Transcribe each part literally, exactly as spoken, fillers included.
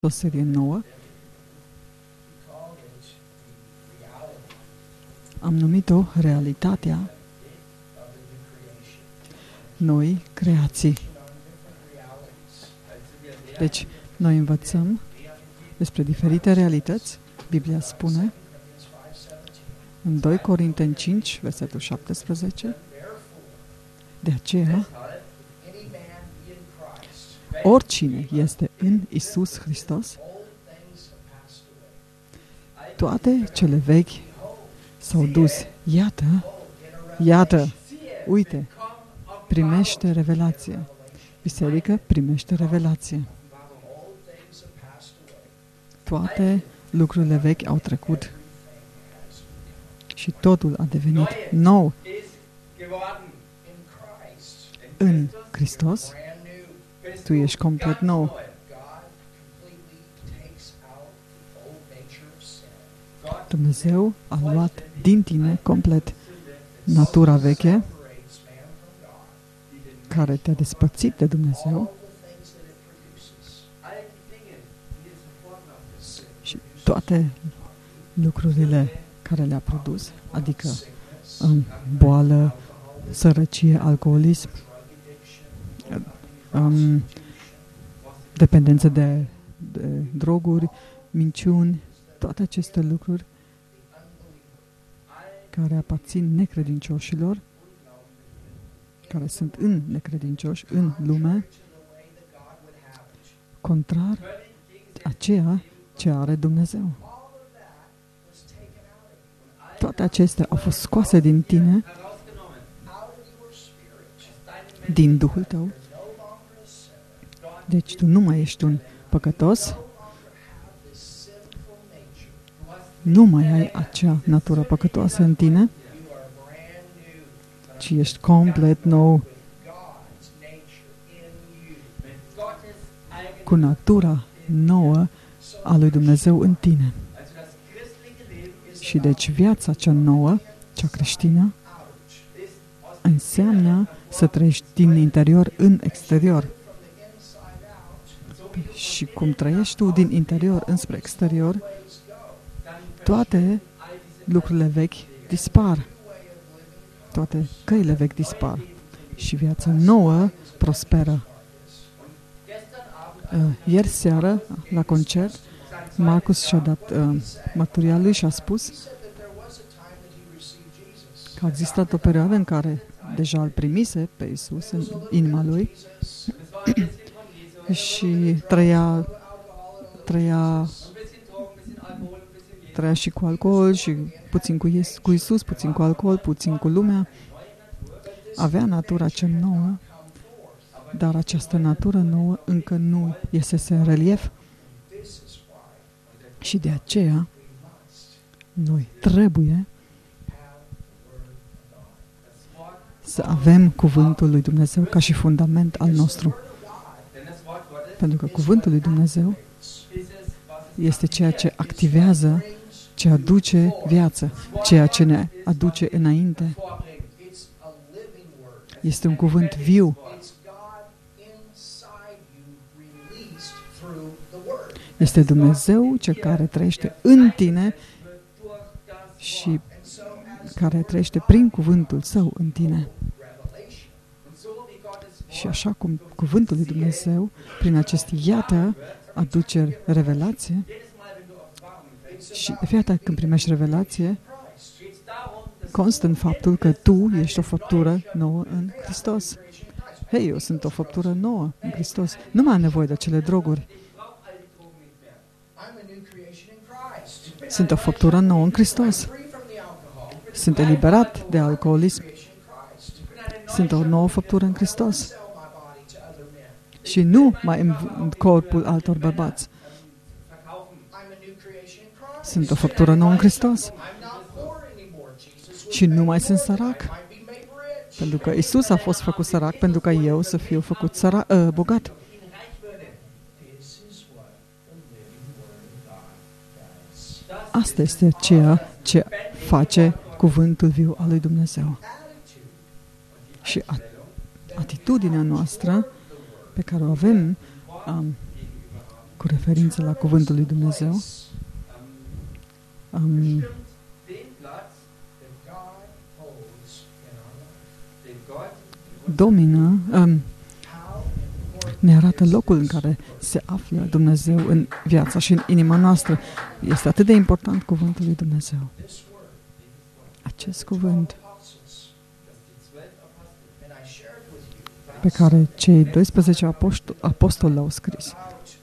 o serie nouă. Am numit-o Realitatea noi creații. Deci, noi învățăm despre diferite realități. Biblia spune în doi Corinteni cinci, versetul șaptesprezece, de aceea, oricine este în Iisus Hristos, toate cele vechi s-au dus. Iată, iată, uite, primește revelație. Biserică primește revelație. Toate lucrurile vechi au trecut și totul a devenit nou. În Hristos, tu ești complet nou. Dumnezeu a luat din tine complet natura veche care te-a despărțit de Dumnezeu și toate lucrurile care le-a produs, adică um, boală, sărăcie, alcoolism, um, dependență de, de droguri, minciuni, toate aceste lucruri care aparțin necredincioșilor, care sunt în necredincioși, în lume, contrar aceea ce are Dumnezeu. Toate acestea au fost scoase din tine, din Duhul tău. Deci tu nu mai ești un păcătos, nu mai ai acea natură păcătoasă în tine, ci ești complet nou, cu natura nouă a lui Dumnezeu în tine. Și deci viața cea nouă, cea creștină, înseamnă să trăiești din interior în exterior. Și cum trăiești tu din interior înspre exterior, toate lucrurile vechi dispar. Toate căile vechi dispar. Și viața nouă prosperă. Ieri seară, la concert, Marcus și-a dat uh, mărturia lui și a spus că a existat o perioadă în care deja îl primise pe Iisus în inima lui și trăia, trăia, trăia și cu alcool și puțin cu, Ies, cu Iisus, puțin cu alcool, puțin cu lumea. Avea natura cea nouă, dar această natură nouă încă nu iesese în relief. Și de aceea noi trebuie să avem cuvântul lui Dumnezeu ca și fundament al nostru. Pentru că cuvântul lui Dumnezeu este ceea ce activează, ce aduce viață, ceea ce ne aduce înainte. Este un cuvânt viu. Este Dumnezeu cel care trăiește în tine și care trăiește prin cuvântul Său în tine. Și așa cum cuvântul lui Dumnezeu, prin acest iată, aduce revelație, și de fiecare dată când primești revelație, constă în faptul că tu ești o făptură nouă în Hristos. Hei, eu sunt o făptură nouă în Hristos. Nu mai am nevoie de acele droguri. Sunt o făptură nouă în Hristos. Sunt eliberat de alcoolism. Sunt o nouă făptură în Hristos. Și nu mai în corpul altor bărbați. Sunt o făptură nouă în Hristos. Și nu mai sunt sărac. Pentru că Iisus a fost făcut sărac pentru ca eu să fiu făcut sărac, uh, bogat. Asta este ceea ce face cuvântul viu al lui Dumnezeu. Și atitudinea noastră pe care o avem um, cu referință la cuvântul lui Dumnezeu, um, domină, um, ne arată locul în care se află Dumnezeu în viața și în inima noastră. Este atât de important cuvântul lui Dumnezeu. Acest cuvânt pe care cei doisprezece apostoli, apostoli l-au scris.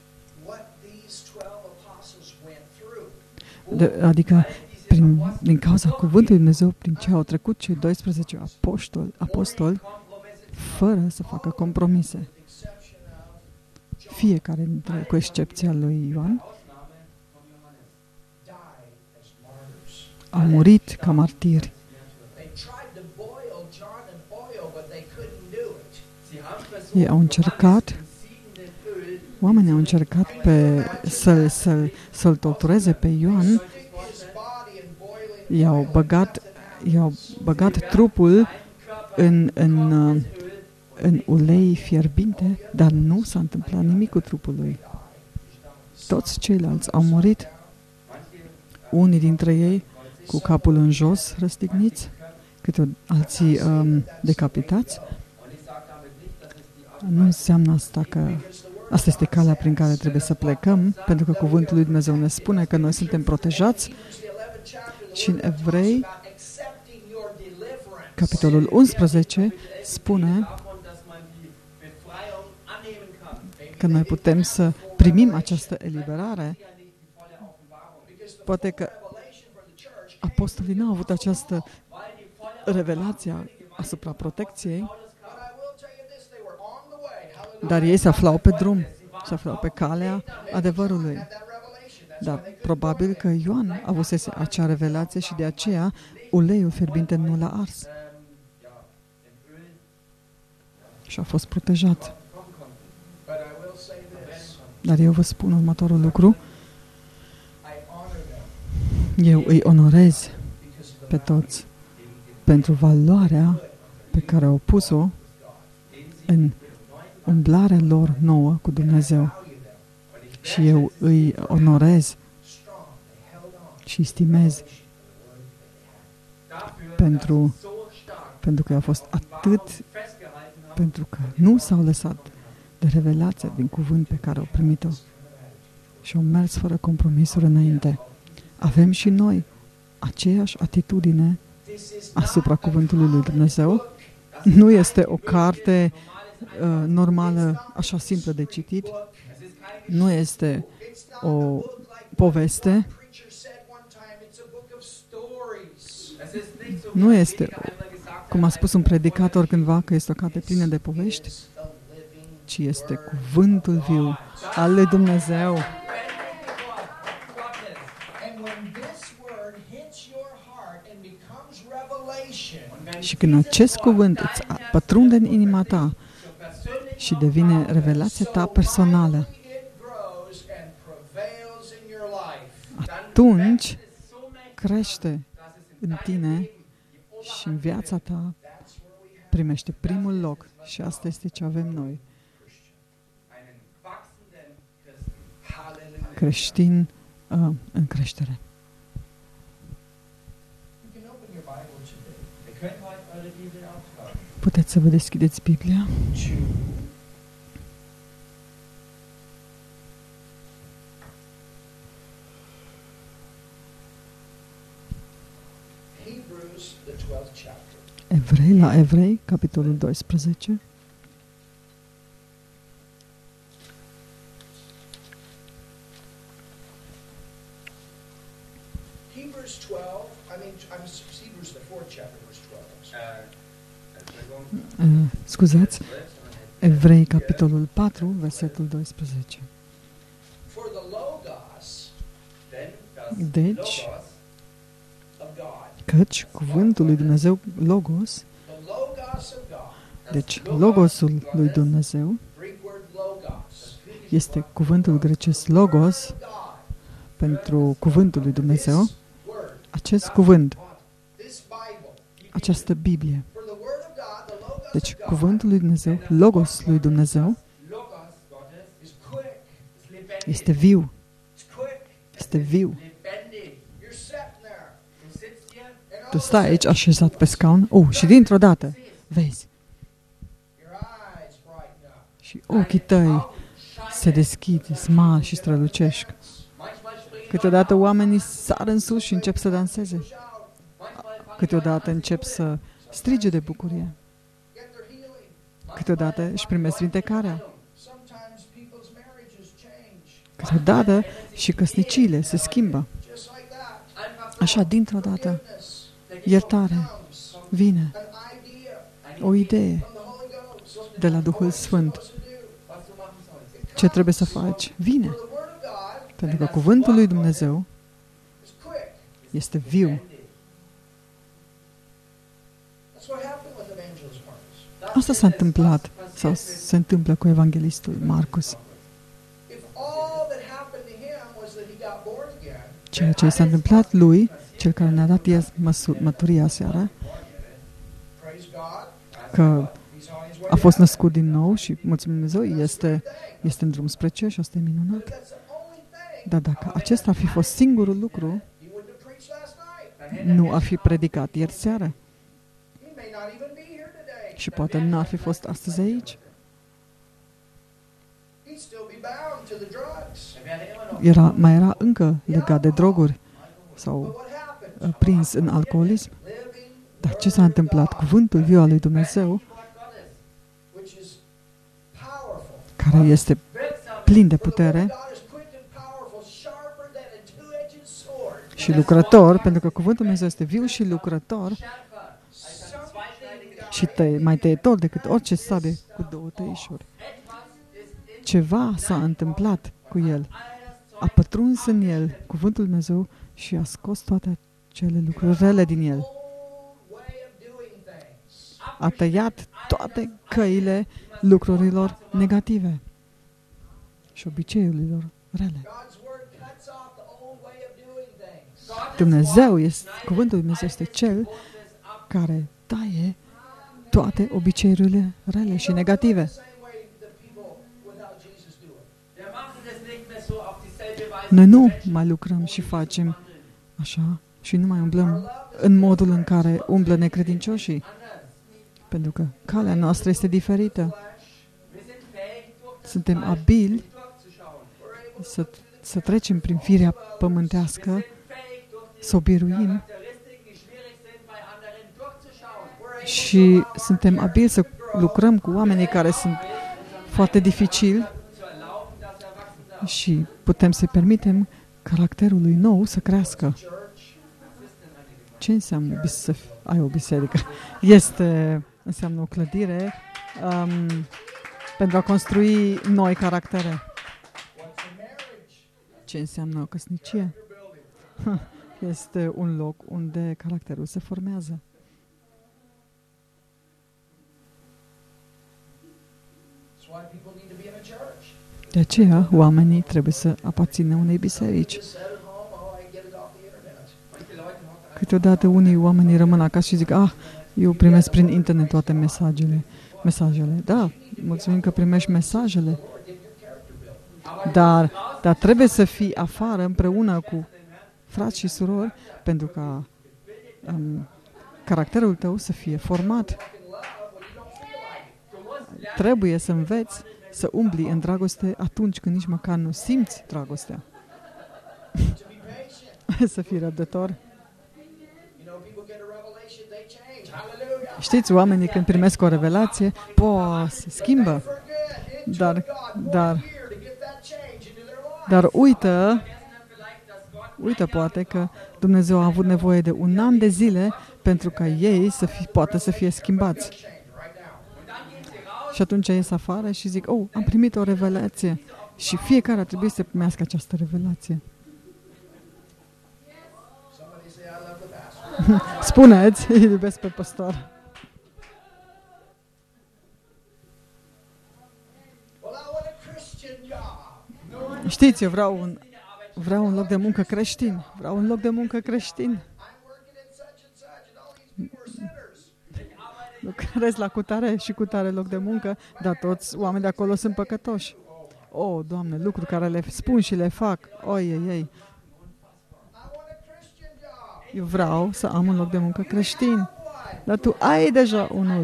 De, adică prin, din cauza cuvântului Dumnezeu, prin ce au trecut cei doisprezece apostoli, apostoli, fără să facă compromise. Fiecare dintre, cu excepția lui Ioan, au murit ca martiri. Ei au încercat, oamenii au încercat pe, să, să, să-l tortureze pe Ioan, i-au băgat, i-au băgat trupul în, în, în ulei fierbinte, dar nu s-a întâmplat nimic cu trupul lui. Toți ceilalți au murit, unii dintre ei cu capul în jos, răstigniți, câte alții um, decapitați. Nu înseamnă asta că asta este calea prin care trebuie să plecăm, pentru că cuvântul lui Dumnezeu ne spune că noi suntem protejați și în Evrei, capitolul unsprezece, spune că noi putem să primim această eliberare. Poate că apostolii n-au avut această revelație asupra protecției, dar ei se aflau pe drum, se aflau pe calea adevărului. Dar probabil că Ioan avusese acea revelație și de aceea uleiul fierbinte nu l-a ars. Și a fost protejat. Dar eu vă spun următorul lucru. Eu îi onorez pe toți pentru valoarea pe care au pus-o în umblarea lor nouă cu Dumnezeu. Și eu îi onorez și stimez pentru, pentru că a fost atât, pentru că nu s-au lăsat de revelația din cuvânt pe care au primit-o și au mers fără compromisuri înainte. Avem și noi aceeași atitudine asupra cuvântului lui Dumnezeu. Nu este o carte uh, normală, așa simplă de citit. Nu este o poveste. Nu este, cum a spus un predicator cândva, că este o carte plină de povești, ci este cuvântul viu al lui Dumnezeu. Și când acest cuvânt îți pătrunde în inima ta și devine revelația ta personală, atunci crește în tine și în viața ta primește primul loc. Și asta este ce avem noi. Creștin uh, în creștere. Puteți să vă deschideți Biblia? Evrei, la Evrei, capitolul doisprezece. Uh, scuzați, Evrei, capitolul patru, versetul doisprezece. Deci, căci cuvântul lui Dumnezeu, Logos, deci Logosul lui Dumnezeu, este cuvântul grecesc Logos pentru cuvântul lui Dumnezeu, acest cuvânt, această Biblie. Deci, cuvântul lui Dumnezeu, Logos lui Dumnezeu, Este viu. Este viu. Tu stai aici așezat pe scaun, oh, și dintr-o dată vezi. Și ochii tăi se deschid, sunt mari și strălucești. Câteodată oamenii sar în sus și încep să danseze. Câteodată încep să strige de bucurie. Câteodată își primesc vindecarea. Câteodată și căsniciile se schimbă. Așa, dintr-o dată, iertare vine. O idee de la Duhul Sfânt. Ce trebuie să faci? Vine. Pentru că cuvântul lui Dumnezeu este viu. Asta s-a întâmplat sau se întâmplă cu evanghelistul Marcus. Ceea ce s-a întâmplat lui, cel care ne-a dat el măturia seara, că a fost născut din nou și, mulțumim Dumnezeu, este, este în drum spre cer și asta e minunat. Dar dacă acesta ar fi fost singurul lucru, nu ar fi predicat ieri seară. Și poate nu ar fi fost astăzi aici. Era, mai era încă legat de droguri sau uh, prins în alcoolism. Dar ce s-a întâmplat? Cuvântul viu al lui Dumnezeu, care este plin de putere și lucrător, pentru că cuvântul Dumnezeu este viu și lucrător și tăie, mai tăietor decât orice sabie cu două tăișuri. Ceva s-a întâmplat cu el. A pătruns în el cuvântul Dumnezeu și a scos toate acele lucruri rele din el. A tăiat toate căile lucrurilor negative și obiceiurilor rele. Dumnezeu este, cuvântul Dumnezeu este cel care taie toate obiceiurile rele și negative. Noi nu mai lucrăm și facem așa și nu mai umblăm în modul în care umblă necredincioșii. Pentru că calea noastră este diferită. Suntem abili să, să trecem prin firea pământească, să o biruim și suntem abili să lucrăm cu oamenii care sunt foarte dificili și putem să permitem caracterului nou să crească. Ce înseamnă să ai o biserică? Este, înseamnă o clădire um, pentru a construi noi caractere. Ce înseamnă o căsnicie? Este un loc unde caracterul se formează. De aceea, oamenii trebuie să aparțină unei biserici. Câteodată unii oameni rămân acasă și zic, ah, eu primesc prin internet toate mesajele. Mesajele. Da, mulțumim că primești mesajele. Dar, dar trebuie să fii afară împreună cu frați și surori pentru ca um, caracterul tău să fie format. Trebuie să înveți să umbli în dragoste atunci când nici măcar nu simți dragostea. Să fii răbdător. Știți, oamenii când primesc o revelație, po, se schimbă. Dar, dar, dar uită, uită poate că Dumnezeu a avut nevoie de un an de zile pentru ca ei să fi, poată să fie schimbați. Și atunci ies afară și zic, oh, am primit o revelație. Și fiecare ar trebui să primească această revelație. Spuneți, îi iubesc pe păstor. Știți, eu vreau un, vreau un loc de muncă creștin. Vreau un loc de muncă creștin. Lucrez la cutare și cutare loc de muncă, dar toți oamenii de acolo sunt păcătoși. O, Doamne, lucruri care le spun și le fac. Oi, ei, ei. Eu vreau să am un loc de muncă creștin. Dar tu ai deja unul.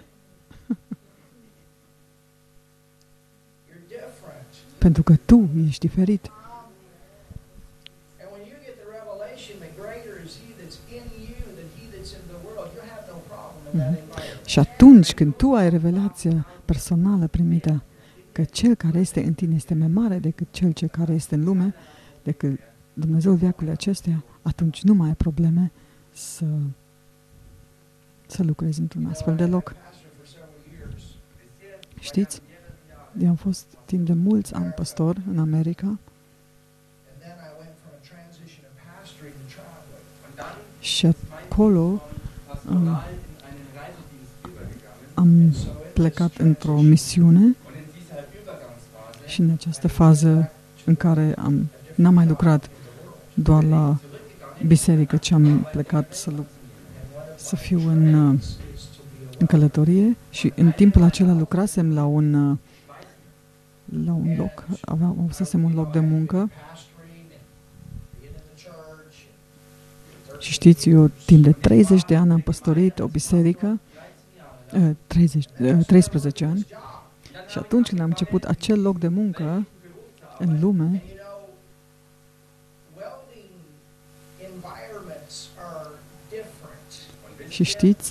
Pentru că tu ești diferit. Mm-hmm. Și atunci când tu ai revelația personală primită că cel care este în tine este mai mare decât cel ce care este în lume, decât Dumnezeul veacului acestea, atunci nu mai ai probleme să, să lucrezi într-un astfel de loc. Știți? Eu am fost timp de mulți ani păstor în America și acolo um, am plecat într-o misiune și în această fază în care am, n-am mai lucrat doar la biserică, ci am plecat să, să fiu în, în călătorie și în timpul acela lucrasem la un la un loc, aveam, avusesem un loc de muncă și știți, eu timp de treizeci de ani am păstorit o biserică, treizeci, treisprezece ani, și atunci când am început acel loc de muncă în lume, și știți,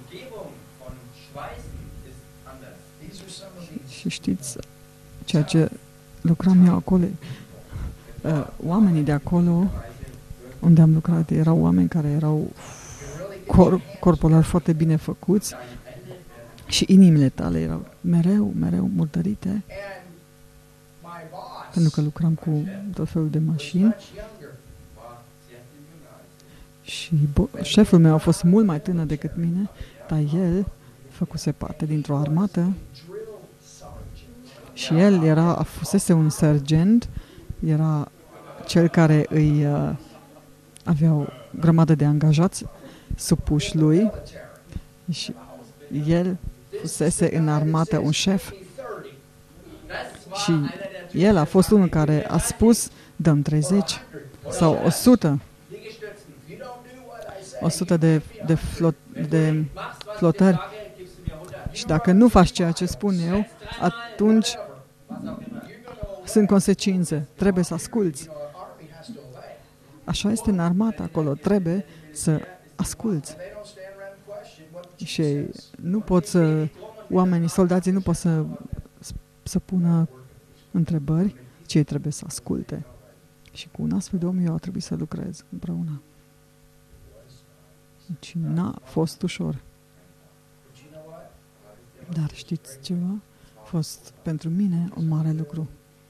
și știți, ceea ce lucram eu acolo, uh, oamenii de acolo unde am lucrat erau oameni care erau cor, corporal foarte bine făcuți și inimile tale erau mereu, mereu murdărite, pentru că lucram cu tot felul de mașini și șeful meu a fost mult mai tânăr decât mine, dar el făcuse parte dintr-o armată și el era, a fusese un sergent, era cel care îi uh, avea o grămadă de angajați supuși lui și el fusese în armată un șef și el a fost unul care a spus dăm treizeci sau o sută o sută de, de, flot, de flotări și dacă nu faci ceea ce spun eu, atunci sunt consecințe. Trebuie să asculți. Așa este în armată acolo. Trebuie să asculți. Și nu pot să, oamenii, soldații nu pot să, să pună întrebări, ci ei trebuie să asculte. Și cu un astfel de om eu a trebuit să lucrez împreună. Deci n-a fost ușor. Dar știți ceva? A fost pentru mine un mare lucru.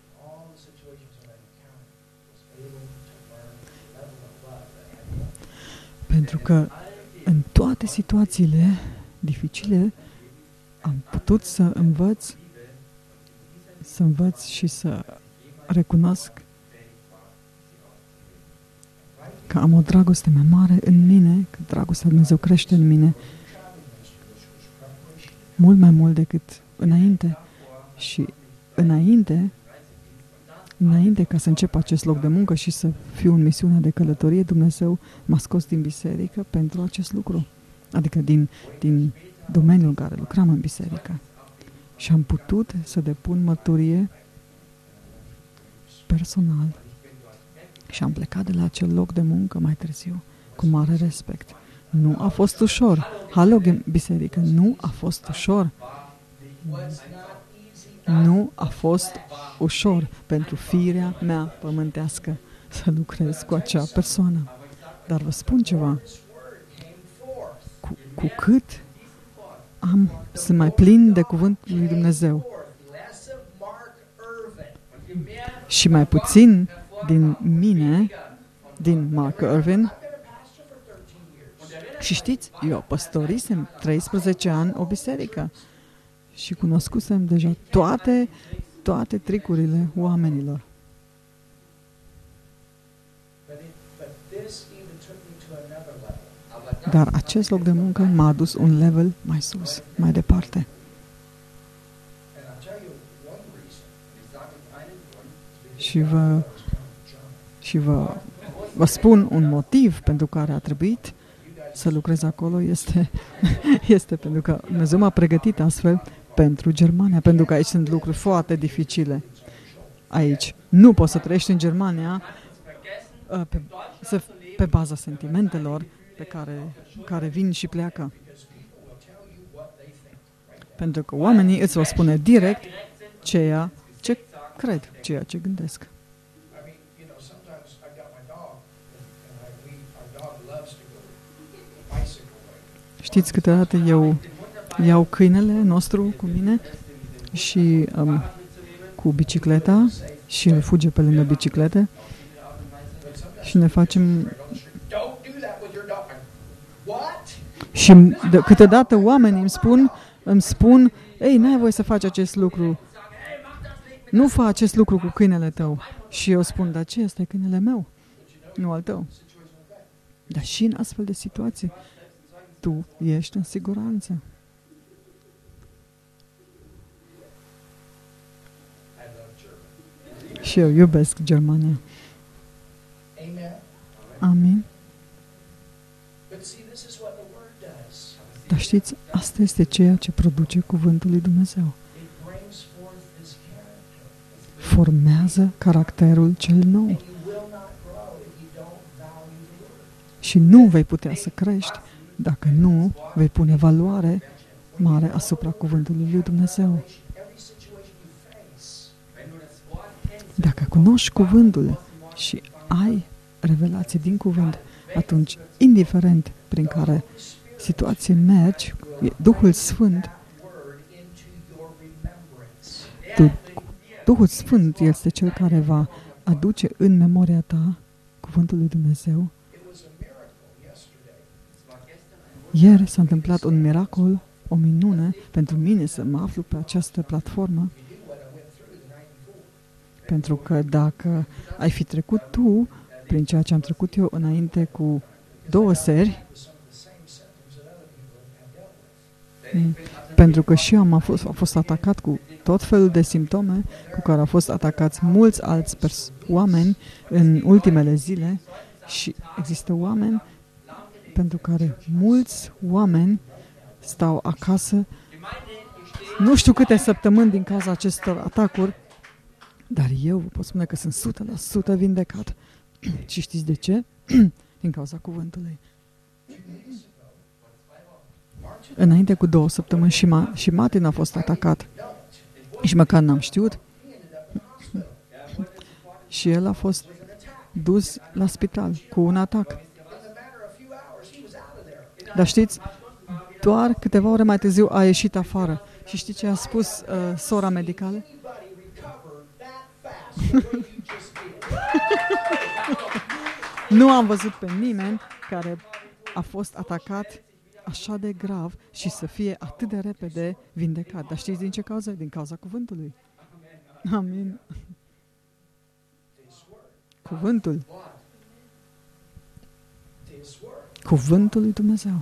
Pentru că în toate situațiile dificile am putut să învăț să învăț și să recunosc că am o dragoste mai mare în mine, că dragostea lui Dumnezeu crește în mine mult mai mult decât înainte. Și înainte, înainte ca să încep acest loc de muncă și să fiu în misiunea de călătorie, Dumnezeu m-a scos din biserică pentru acest lucru. Adică din, din domeniul în care lucram în biserică. Și am putut să depun mărturie personal. Și am plecat de la acel loc de muncă mai târziu, cu mare respect. Nu a fost ușor. Halo, biserică, nu a fost ușor. Nu a fost ușor pentru firea mea pământească să lucrez cu acea persoană. Dar vă spun ceva. Cu, cu cât am, sunt mai plin de cuvântul lui Dumnezeu și mai puțin din mine, din Mark Irvin, și știți, eu păstorisem treisprezece ani o biserică și cunoscusem deja toate, toate tricurile oamenilor. Dar acest loc de muncă m-a adus un level mai sus, mai departe. și vă, și vă, vă spun un motiv pentru care a trebuit să lucrez acolo, este, este pentru că Dumnezeu m-a pregătit astfel pentru Germania, pentru că aici sunt lucruri foarte dificile. Aici nu poți să trăiești în Germania pe, să, pe baza sentimentelor pe care, care vin și pleacă. Pentru că oamenii îți vor spune direct ceea ce cred, ceea ce gândesc. Știți, câteodată eu iau câinele nostru cu mine și um, cu bicicleta și îl fuge pe lângă biciclete și ne facem... Și de, câteodată oamenii îmi spun, îmi spun, ei, n-ai voie să faci acest lucru. Nu fă acest lucru cu câinele tău. Și eu spun, dar ce, ăsta e câinele meu, nu al tău. Dar și în astfel de situații, tu ești în siguranță. Și eu iubesc Germania. Amin. Dar știți, asta este ceea ce produce cuvântul lui Dumnezeu. Formează caracterul cel nou. Și nu vei putea să crești dacă nu vei pune valoare mare asupra cuvântului lui Dumnezeu. Dacă cunoști cuvântul și ai revelație din cuvânt, atunci, indiferent prin care situație mergi, Duhul Sfânt, Duhul Sfânt este Cel care va aduce în memoria ta cuvântul lui Dumnezeu. Ieri s-a întâmplat un miracol, o minune, pentru mine să mă aflu pe această platformă, pentru că dacă ai fi trecut tu prin ceea ce am trecut eu înainte cu două seri, pentru că și eu am fost, am fost atacat cu tot felul de simptome cu care au fost atacați mulți alți oameni în ultimele zile și există oameni pentru care mulți oameni stau acasă nu știu câte săptămâni din cauza acestor atacuri, dar eu vă pot spune că sunt o sută la sută vindecat. Și știți de ce? Din cauza cuvântului. Înainte cu două săptămâni și, Ma- și Martin a fost atacat. Și măcar n-am știut. Și el a fost dus la spital cu un atac. Dar știți, doar câteva ore mai târziu a ieșit afară. Și știți ce a spus uh, sora medicală? Nu am văzut pe nimeni care a fost atacat așa de grav și să fie atât de repede vindecat. Dar știți din ce cauză? Din cauza cuvântului. Amin. Cuvântul. Cuvântul lui Dumnezeu.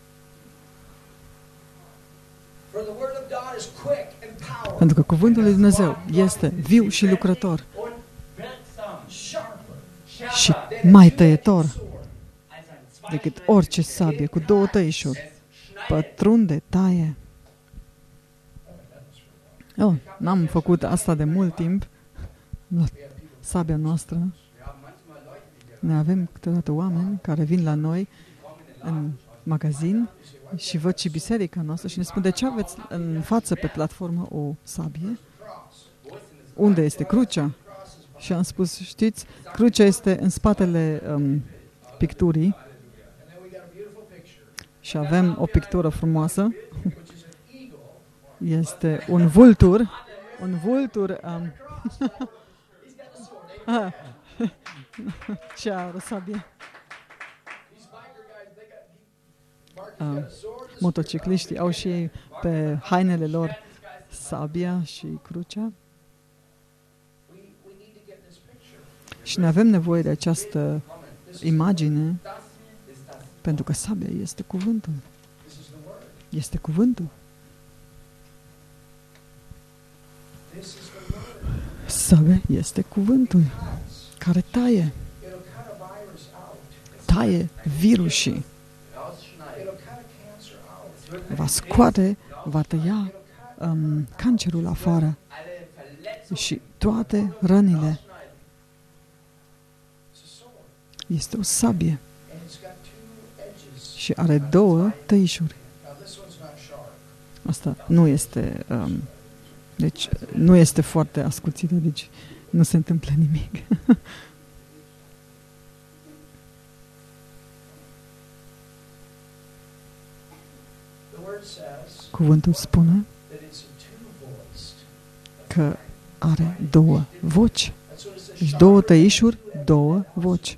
Pentru că cuvântul lui Dumnezeu este viu și lucrător și mai tăietor decât orice sabie cu două tăișuri. Pătrunde, taie. Oh, n-am făcut asta de mult timp la sabia noastră. Ne avem câteodată oameni care vin la noi în magazin și văd și biserica noastră și ne spun, de ce aveți în față pe platformă o sabie? Unde este crucea? Și am spus, știți, crucea este în spatele um, picturii și avem o pictură frumoasă. Este un vultur, un vultur um, ce are o sabie. Uh, motocicliștii au și ei pe hainele lor sabia și crucea. Și ne avem nevoie de această imagine pentru că sabia este cuvântul. Este cuvântul. sabie este cuvântul care taie. Taie virusii. Va scoate, va tăia um, cancerul afară și toate rănile. Este o sabie și are două tăișuri. Asta nu este, um, deci nu este foarte ascuțită, deci nu se întâmplă nimic. Cuvântul spune că are două voci. Deci două tăișuri, două voci.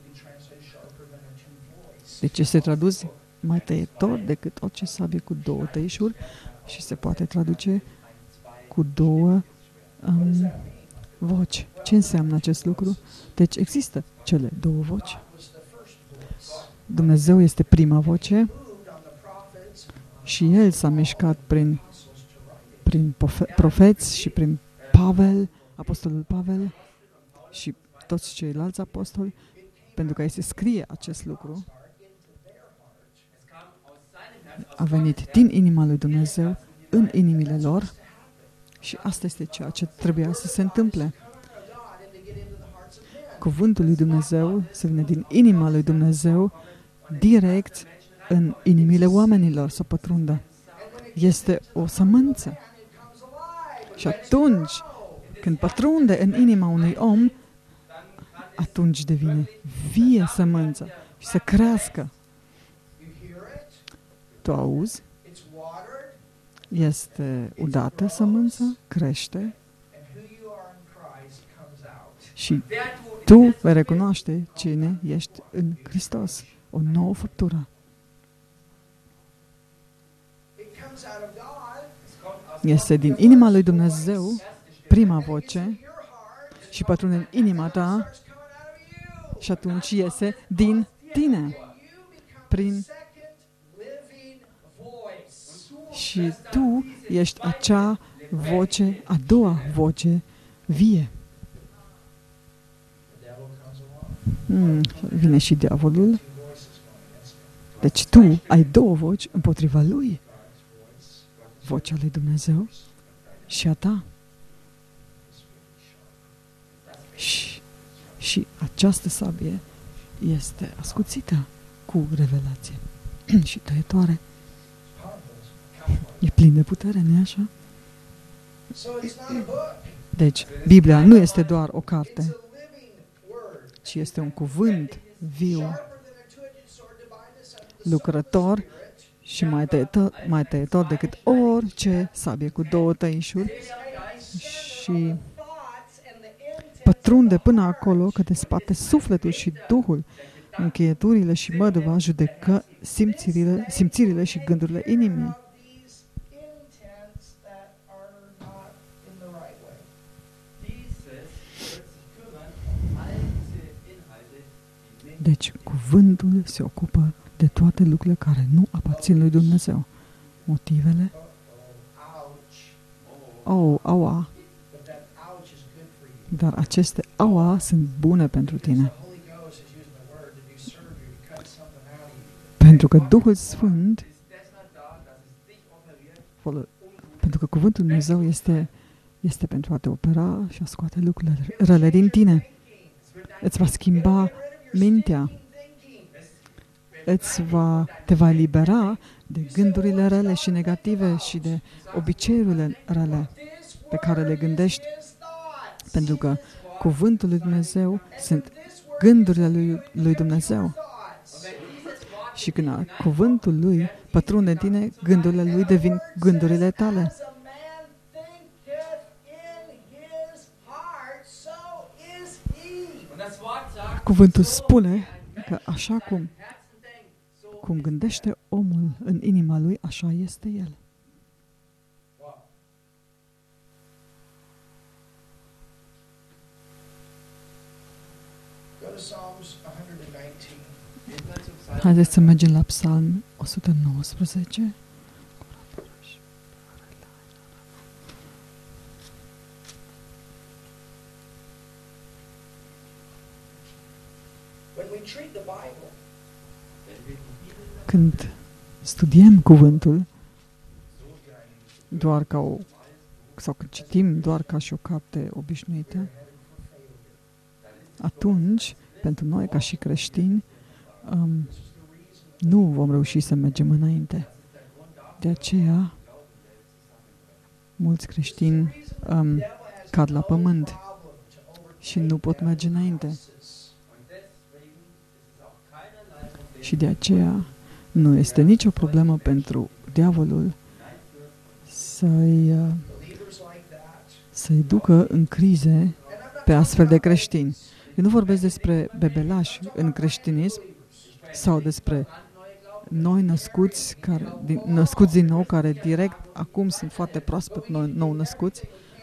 Deci este tradus mai tăietor decât orice sabie cu două tăișuri și se poate traduce cu două um, voci. Ce înseamnă acest lucru? Deci există cele două voci. Dumnezeu este prima voce și El s-a mișcat prin, prin profeți și prin Pavel, apostolul Pavel și toți ceilalți apostoli, pentru că se scrie acest lucru. A venit din inima lui Dumnezeu în inimile lor și asta este ceea ce trebuia să se întâmple. Cuvântul lui Dumnezeu se vine din inima lui Dumnezeu direct în inimile oamenilor să pătrundă. Este o sămânță. Și atunci, când pătrunde în inima unui om, atunci devine vie sămânță și să crească. Tu auzi? Este udată sămânța, crește și tu vei recunoaște cine ești în Hristos. O nouă făptură. Este din inima lui Dumnezeu prima voce și pătrunde în inima ta și atunci iese din tine. Prin și tu ești acea voce, a doua voce vie. Mm, vine și diavolul. Deci tu ai două voci împotriva lui. Vocea lui Dumnezeu și a ta. Și, și această sabie este ascuțită cu revelație și tăietoare. E plin de putere, nu-i așa? Deci, Biblia nu este doar o carte, ci este un cuvânt viu, lucrător și mai tăietor, mai tăietor decât orice sabie cu două tăișuri și pătrunde până acolo că desparte sufletul și Duhul, încheieturile și măduva, judecă simțirile, simțirile și gândurile inimii. Deci, cuvântul se ocupă de toate lucrurile care nu aparțin lui Dumnezeu. Motivele? Au, aua. Dar aceste aua sunt bune pentru tine. Pentru că Duhul Sfânt, pentru că cuvântul Dumnezeu este, este pentru a te opera și a scoate lucrurile rele din tine. Îți va schimba mintea. Îți va, te va elibera de gândurile rele și negative și de obiceiurile rele pe care le gândești. Pentru că cuvântul lui Dumnezeu sunt gândurile lui, lui Dumnezeu. Și când cuvântul lui pătrunde în tine, gândurile lui devin gândurile tale. Cuvântul spune că așa cum, cum gândește omul în inima lui, așa este el. Haideți să mergem la Psalm o sută nouăsprezece. Când studiem cuvântul doar ca o, sau când citim doar ca și o carte obișnuită, atunci, pentru noi ca și creștini, um, nu vom reuși să mergem înainte. De aceea, mulți creștini um, cad la pământ și nu pot merge înainte. Și de aceea nu este nicio problemă pentru diavolul să-i, uh, să-i ducă în crize pe astfel de creștini. Eu nu vorbesc despre bebelași în creștinism sau despre noi născuți, care, din, născuți din nou, care direct acum sunt foarte proaspăt nou, nou născuți.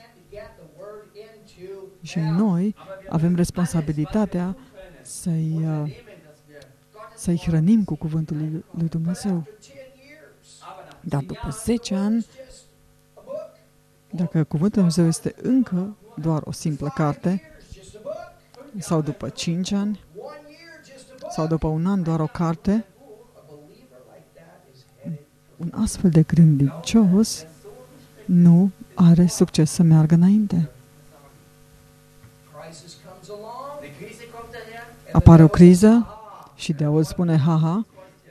Și noi avem responsabilitatea să-i, uh, să-i hrănim cu cuvântul lui, lui Dumnezeu. Dar după zece ani, dacă cuvântul lui Dumnezeu este încă doar o simplă carte, sau după cinci ani, sau după un an doar o carte, un astfel de credincios nu are succes să meargă înainte. Apare o criză și diavolul spune, ha-ha,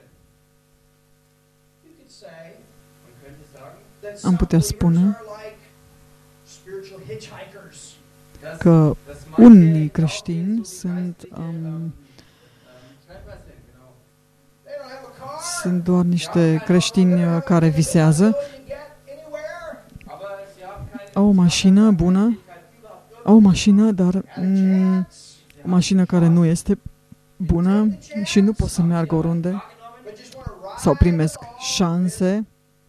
am putea spune că unii creștini sunt um, sunt doar niște creștini care visează, au o mașină bună, au o mașină, dar mm, o mașină care nu este bună și nu pot să meargă oriunde sau primesc șanse,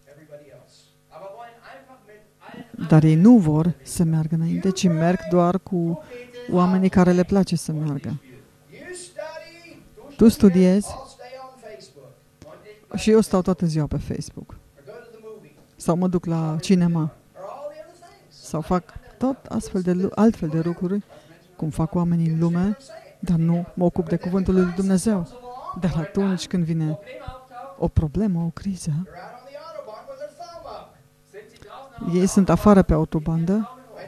dar ei nu vor să meargă înainte, ci merg doar cu oamenii care le place să meargă. Tu studiezi și eu stau toată ziua pe Facebook. Sau mă duc la cinema. Sau fac tot astfel de, altfel de lucruri, cum fac oamenii în lume, dar nu mă ocup de cuvântul lui Dumnezeu. Dar atunci când vine o problemă, o criză, ei sunt afară pe autobandă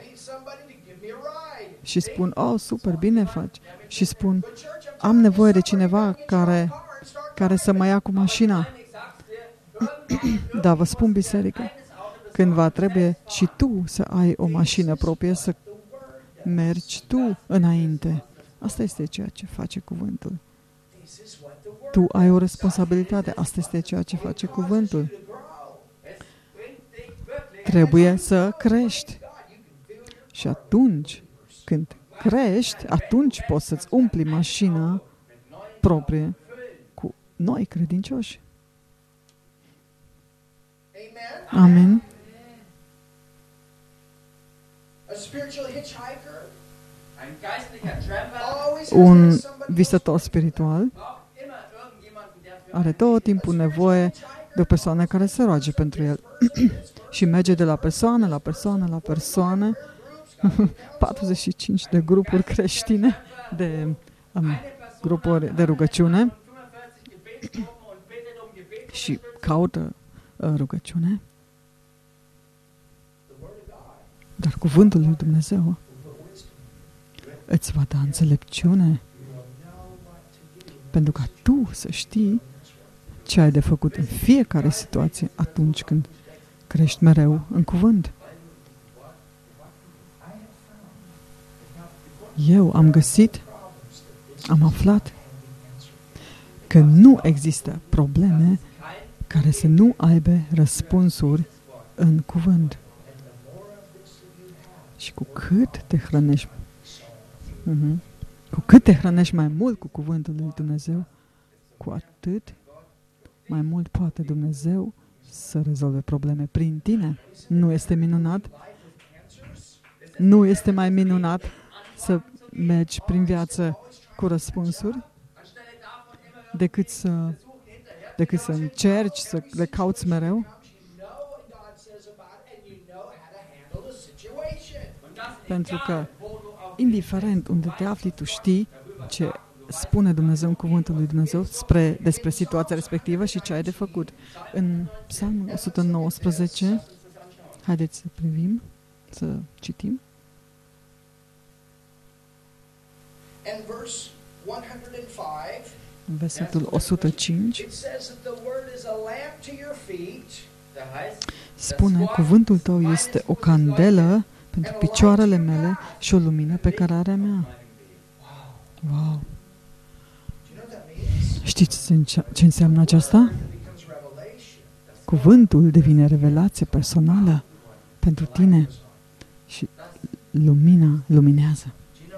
și spun, oh, super, bine faci. Și spun, am nevoie de cineva care, care să mă ia cu mașina. Da, vă spun, biserică, cândva trebuie și tu să ai o mașină proprie, să mergi tu înainte. Asta este ceea ce face cuvântul. Tu ai o responsabilitate. Asta este ceea ce face cuvântul. Trebuie să crești. Și atunci, când crești, atunci poți să-ți umpli mașina proprie cu noi credincioși. Amen. Un visător spiritual are tot timpul nevoie de o persoană care se roage pentru el. Și merge de la persoană la persoană la persoană. patruzeci și cinci de grupuri creștine, de um, grupuri de rugăciune și caută uh, rugăciune. Dar cuvântul lui Dumnezeu îți va da înțelepciune pentru ca tu să știi ce ai de făcut în fiecare situație atunci când crești mereu în cuvânt. Eu am găsit, am aflat că nu există probleme care să nu aibă răspunsuri în cuvânt. Și cu cât te hrănești, uh-huh, cu cât te hrănești mai mult cu cuvântul lui Dumnezeu, cu atât mai mult poate Dumnezeu să rezolve probleme prin tine. Nu este minunat? Nu este mai minunat să mergi prin viață cu răspunsuri decât să, decât să încerci să le cauți mereu? Pentru că, indiferent unde te afli, tu știi ce spune Dumnezeu în cuvântul lui Dumnezeu spre, despre situația respectivă și ce ai de făcut. În Psalmul o sută nouăsprezece, haideți să privim, să citim. În versetul o sută cinci spune, cuvântul tău este o candelă pentru picioarele mele și o lumină pe cărarea mea. Wow! Știți ce înseamnă aceasta? Cuvântul devine revelație personală pentru tine și lumina luminează.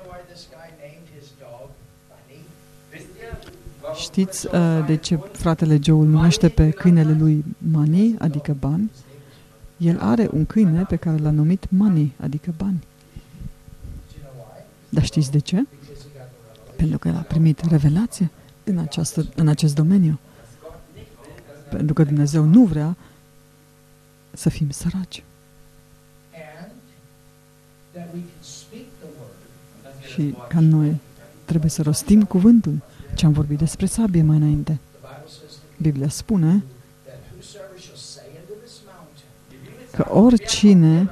Știți uh, de ce fratele Joe îl numește pe câinele lui Money, adică bani? El are un câine pe care l-a numit Money, adică bani. Dar știți de ce? Pentru că el a primit revelație în, această, în acest domeniu. Pentru că Dumnezeu nu vrea să fim săraci. Și ca noi trebuie să rostim cuvântul. Ce am vorbit despre sabie mai înainte. Biblia spune că oricine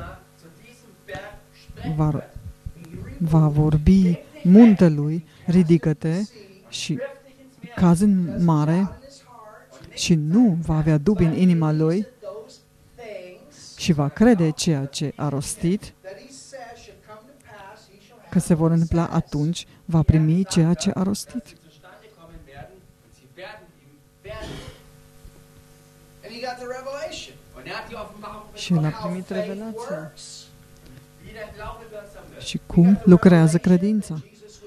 va, va vorbi muntelui, ridică-te și caz în mare și nu va avea dubii în inima lui și va crede ceea ce a rostit, că se vor întâmpla atunci, va primi ceea ce a rostit. Și el a primit revelația. Și cum lucrează credința?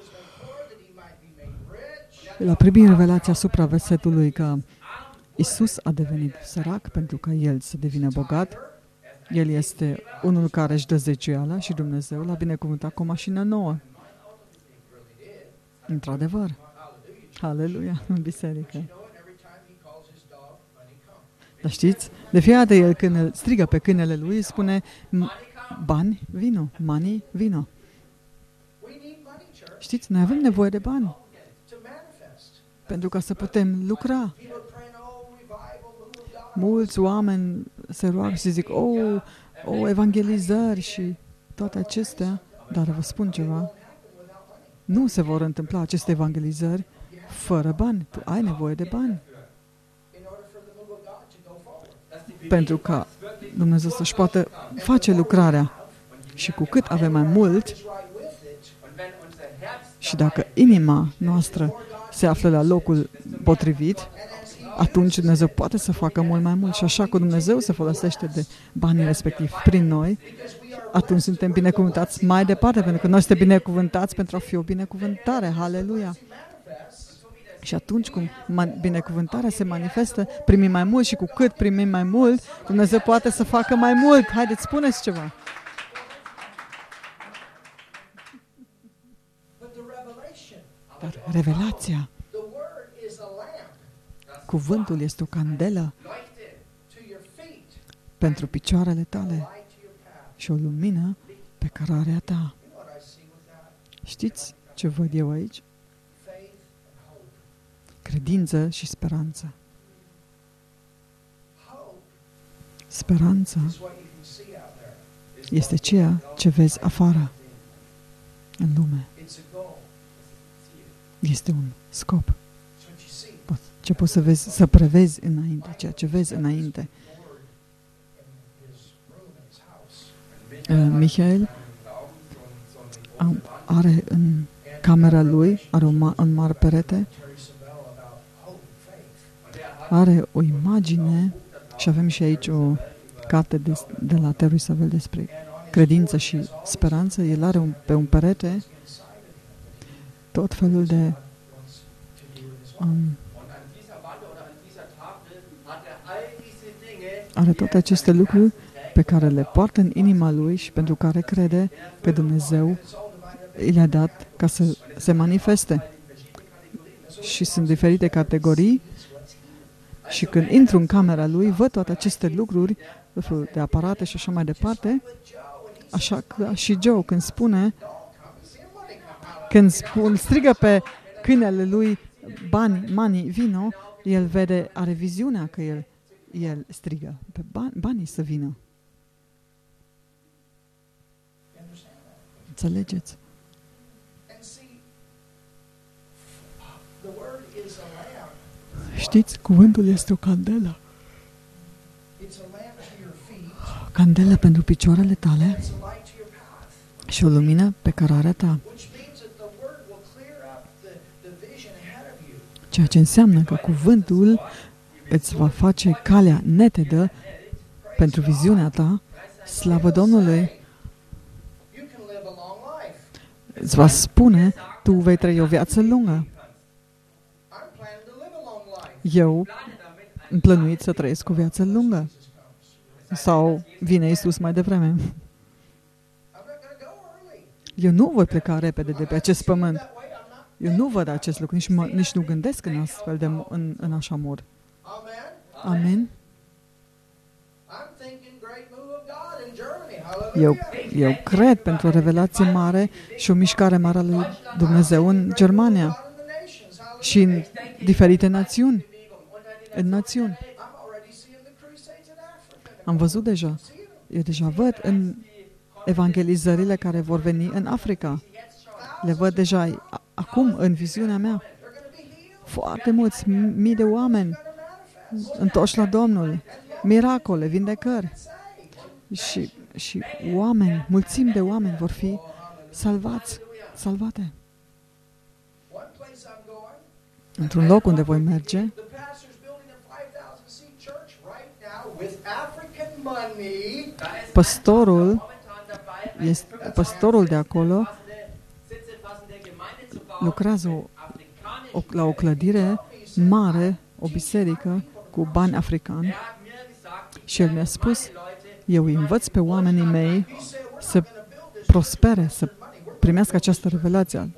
El a primit revelația asupra versetului că Iisus a devenit sărac pentru ca El să devină bogat. El este unul care își dă zeciuiala și Dumnezeu l-a binecuvântat cu o mașină nouă. Într-adevăr. Aleluia, în biserică. Dar știți, de fiecare dată el când îl strigă pe câinele lui, spune bani, vino, money, vino. Știți, noi avem nevoie de bani pentru ca să putem lucra. Mulți oameni se roagă și zic, oh, oh, evangelizări și toate acestea, dar vă spun ceva, nu se vor întâmpla aceste evangelizări fără bani. Tu ai nevoie de bani. Pentru ca Dumnezeu să-și poată face lucrarea. Și cu cât avem mai mult, și dacă inima noastră se află la locul potrivit, atunci Dumnezeu poate să facă mult mai mult. Și așa cum Dumnezeu se folosește de banii respectivi prin noi, atunci suntem binecuvântați mai departe, pentru că noi suntem binecuvântați pentru a fi o binecuvântare. Haleluia! Și atunci cum binecuvântarea se manifestă, primim mai mult și cu cât primim mai mult, Dumnezeu poate să facă mai mult. Haideți, spuneți ceva. Dar revelația, cuvântul este o candelă pentru picioarele tale și o lumină pe cărarea ta. Știți ce văd eu aici? Credință și speranță. Speranța este ceea ce vezi afară, în lume. Este un scop. Ce poți să vezi, să prevezi înainte, ceea ce vezi înainte. Uh, Michael are în camera lui, are un, un mare perete, are o imagine și avem și aici o carte de, de la Terry Savelle despre credință și speranță. El are un, pe un perete tot felul de um, are toate aceste lucruri pe care le poartă în inima lui și pentru care crede că Dumnezeu i le-a dat ca să se manifeste. Și sunt diferite categorii și când intru în camera lui, văd toate aceste lucruri de aparate și așa mai departe, așa că și Joe când spune, când spun, strigă pe câinele lui, bani, mani, vino, el vede, are viziunea că el, el strigă pe bani, banii să vină. Înțelegeți? Știți, cuvântul este o candelă. Candelă pentru picioarele tale și o lumină pe cărarea ta. Ceea ce înseamnă că cuvântul îți va face calea netedă pentru viziunea ta, slavă Domnului, îți va spune, tu vei trăi o viață lungă. Eu îmi plănuit să trăiesc o viață lungă. Sau vine Iisus mai devreme. Eu nu voi pleca repede de pe acest pământ. Eu nu văd acest lucru, nici, mă, nici nu gândesc în astfel de, în, în așa mod. Amen. Eu, eu cred pentru o revelație mare și o mișcare mare a lui Dumnezeu în Germania și în diferite națiuni. În națiuni. Am văzut deja. Eu deja văd în evangelizările care vor veni în Africa. Le văd deja acum în viziunea mea. Foarte mulți, mii de oameni întorși la Domnul. Miracole, vindecări. Și, și oameni, mulțimi de oameni vor fi salvați, salvate. Într-un loc unde voi merge, Păstorul, este, păstorul de acolo lucrează o, o, la o clădire mare, o biserică cu bani africani și el mi-a spus, eu îi învăț pe oamenii mei să prospere, să primească această revelație.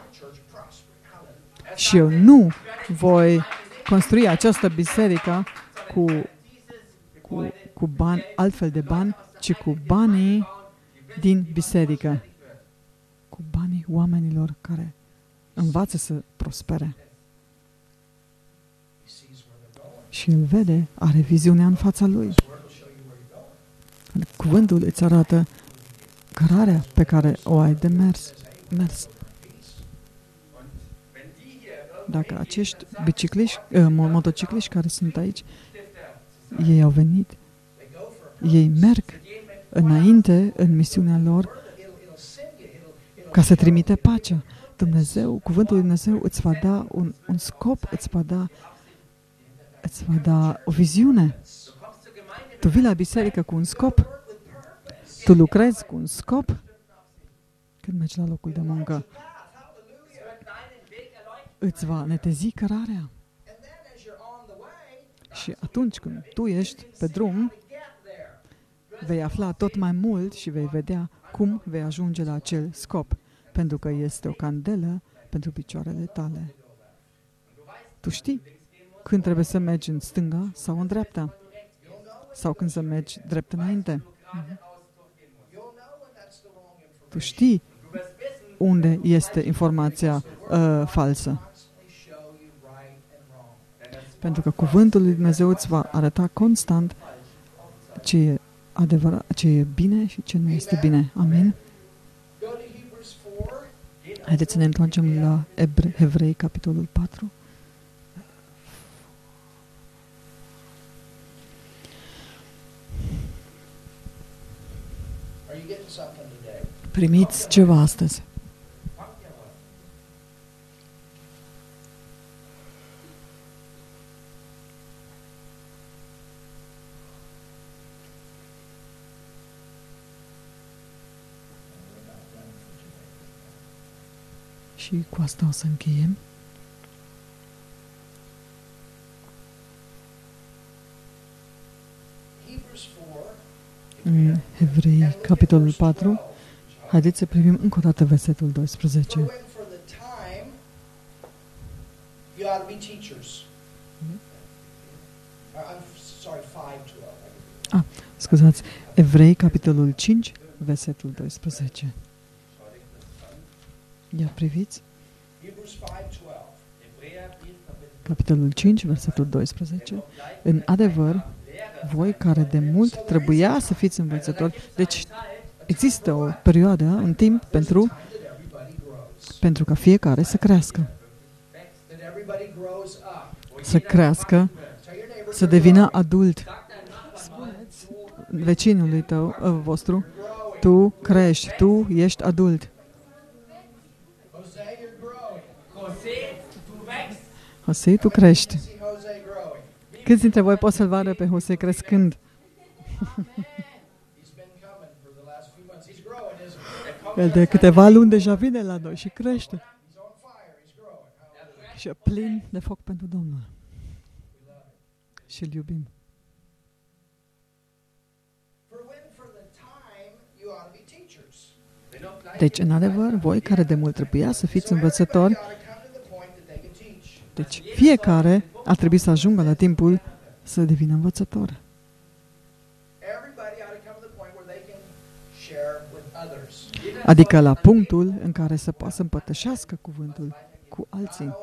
Și eu nu voi construi această biserică cu, cu, cu bani, altfel de bani, ci cu banii din biserică. Cu banii oamenilor care învață să prospere. Și el vede, are viziunea în fața lui. Cuvântul îți arată cărarea pe care o ai de mers. mers. Dacă acești bicicliști, motocicliști care sunt aici, ei au venit, ei merg înainte în misiunea lor ca să trimite pacea. Dumnezeu, cuvântul lui Dumnezeu îți va da un, un scop, îți va da, îți va da o viziune. Tu vii la biserică cu un scop, tu lucrezi cu un scop când mergi la locul de muncă. Îți va netezi cărarea. Și atunci când tu ești pe drum, vei afla tot mai mult și vei vedea cum vei ajunge la acel scop, pentru că este o candelă pentru picioarele tale. Tu știi când trebuie să mergi în stânga sau în dreapta, sau când să mergi drept înainte. Tu știi unde este informația uh, falsă. Pentru că cuvântul lui Dumnezeu îți va arăta constant ce e adevărat, ce e bine și ce nu este bine. Amin? Haideți să ne întoarcem la Evrei, capitolul patru. Primiți ceva astăzi. Și cu asta o să încheiem. În Evrei, capitolul patru, haideți să privim încă o dată versetul doisprezece. Ah, scuzați, Evrei, capitolul cinci, versetul doisprezece. Ia priviți. Capitolul cinci, versetul doisprezece. În adevăr, voi care de mult trebuia să fiți învățători, deci există o perioadă, un timp pentru, pentru ca fiecare să crească. Să crească, să devină adult. Spuneți vecinului tău, vostru, tu crești, tu ești adult. Jose, tu crești. Câți dintre voi pot să-l vadă pe Jose crescând? El de câteva luni deja vine la noi și crește. Și e plin de foc pentru Domnul. Și îl iubim. Deci, în adevăr, voi care de mult trebuia să fiți învățători, deci fiecare ar trebui să ajungă la timpul să devină învățător. Adică la punctul în care să poată să împărtășească cuvântul cu alții.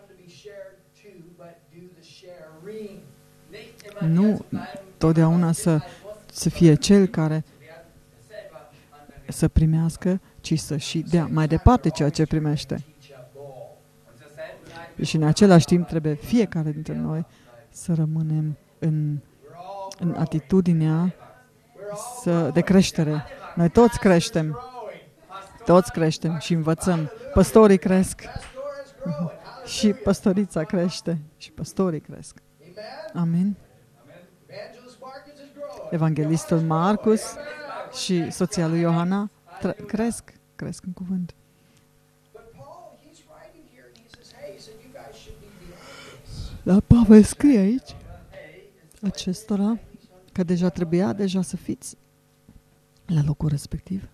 Nu totdeauna să, să fie cel care să primească, ci să și dea mai departe ceea ce primește. Și în același timp trebuie fiecare dintre noi să rămânem în, în atitudinea să, de creștere. Noi toți creștem. Toți creștem și învățăm. Păstorii cresc. Și păstorița crește. Și păstorii cresc. Amin. Evanghelistul Marcus și soția lui Iohana cresc. Cresc în cuvânt. Dar Pavel scrie aici acestora că deja trebuia deja să fiți la locul respectiv.